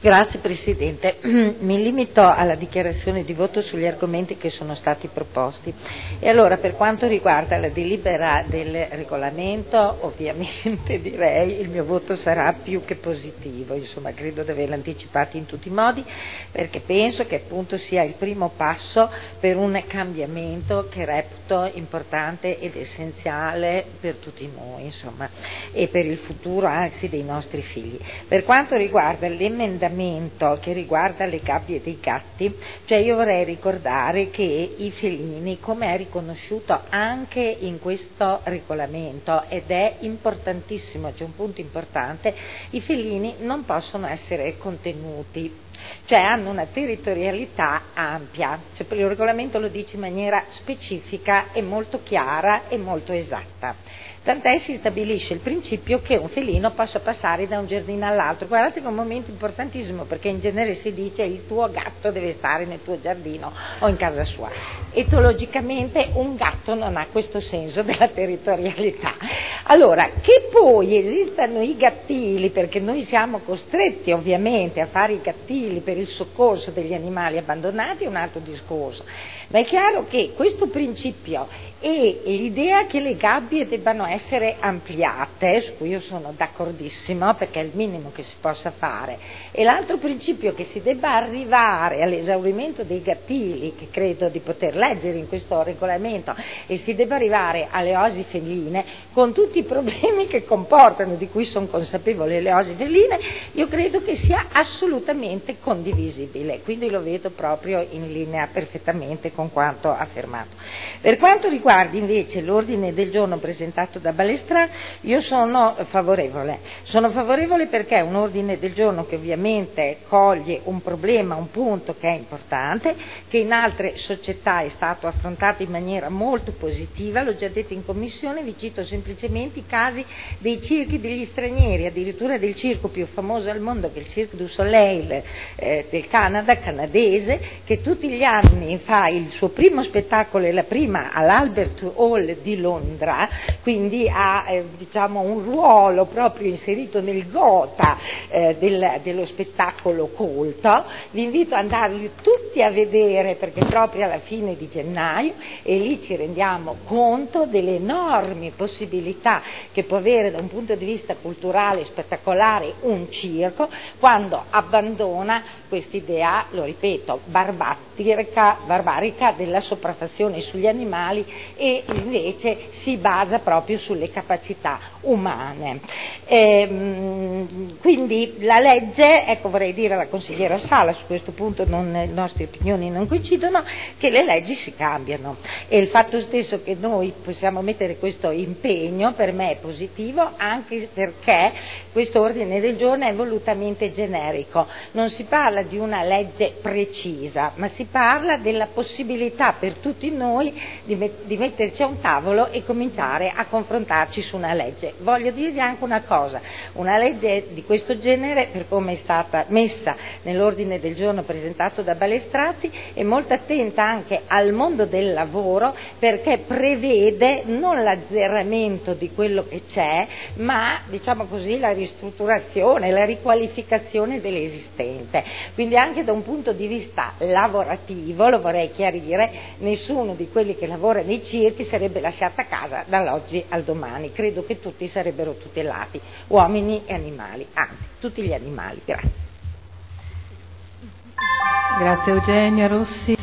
Grazie Presidente. Mi limito alla dichiarazione di voto sugli argomenti che sono stati proposti. E allora, per quanto riguarda la delibera del regolamento, ovviamente direi il mio voto sarà più che positivo, insomma credo di averlo anticipato in tutti i modi, perché penso che appunto sia il primo passo per un cambiamento che reputo importante ed essenziale per tutti noi, insomma, e per il futuro anzi dei nostri figli. Per quanto riguarda l'emendamento che riguarda le gabbie dei gatti, cioè io vorrei ricordare che i felini, come è riconosciuto anche in questo regolamento, ed è importantissimo, c'è un punto importante, i felini non possono essere contenuti, cioè hanno una territorialità ampia, cioè il regolamento lo dice in maniera specifica e molto chiara e molto esatta. Tant'è si stabilisce il principio che un felino possa passare da un giardino all'altro. Guardate che è un momento importantissimo, perché in genere si dice il tuo gatto deve stare nel tuo giardino o in casa sua. Etologicamente un gatto non ha questo senso della territorialità. Allora, che poi esistano i gattili, perché noi siamo costretti ovviamente a fare i gattili per il soccorso degli animali abbandonati, è un altro discorso. Ma è chiaro che questo principio e l'idea che le gabbie debbano essere ampliate, su cui io sono d'accordissimo perché è il minimo che si possa fare, e l'altro principio che si debba arrivare all'esaurimento dei gattili, che credo di poter leggere in questo regolamento, e si debba arrivare alle oasi feline con tutti i problemi che comportano, di cui sono consapevole le oasi feline, io credo che sia assolutamente condivisibile, quindi lo vedo proprio in linea perfettamente con quanto affermato. Per quanto riguarda invece l'ordine del giorno presentato da Balestra, io sono favorevole perché è un ordine del giorno che ovviamente coglie un problema, un punto che è importante, che in altre società è stato affrontato in maniera molto positiva, l'ho già detto in commissione, vi cito semplicemente i casi dei circhi degli stranieri, addirittura del circo più famoso al mondo che è il Cirque du Soleil del Canada, canadese, che tutti gli anni fa il suo primo spettacolo e la prima all'Albert Hall di Londra, quindi ha diciamo un ruolo proprio inserito nel gotha dello spettacolo colto. Vi invito ad andarli tutti a vedere, perché proprio alla fine di gennaio, e lì ci rendiamo conto delle enormi possibilità che può avere da un punto di vista culturale spettacolare un circo quando abbandona quest'idea, lo ripeto, barbarica della sopraffazione sugli animali e invece si basa proprio sulle capacità umane. Quindi la legge, ecco, vorrei dire alla consigliera Sala, su questo punto le nostre opinioni non coincidono, che le leggi si cambiano, e il fatto stesso che noi possiamo mettere questo impegno per me è positivo, anche perché questo ordine del giorno è volutamente generico, non si parla di una legge precisa, ma si parla della possibilità per tutti noi di metterci a un tavolo e cominciare a confrontarci su una legge. Voglio dirvi anche una cosa, una legge di questo genere, per come è stata messa nell'ordine del giorno presentato da Balestrazzi, è molto attenta anche al mondo del lavoro, perché prevede non l'azzeramento di quello che c'è, ma diciamo così la ristrutturazione, la riqualificazione dell'esistente. Quindi anche da un punto di vista lavorativo, lo vorrei chiarire, nessuno di quelli che lavora nei circhi sarebbe lasciato a casa dall'oggi al domani. Credo che tutti sarebbero tutelati, uomini e animali, anzi tutti gli animali. Grazie. Grazie Eugenia Rossi.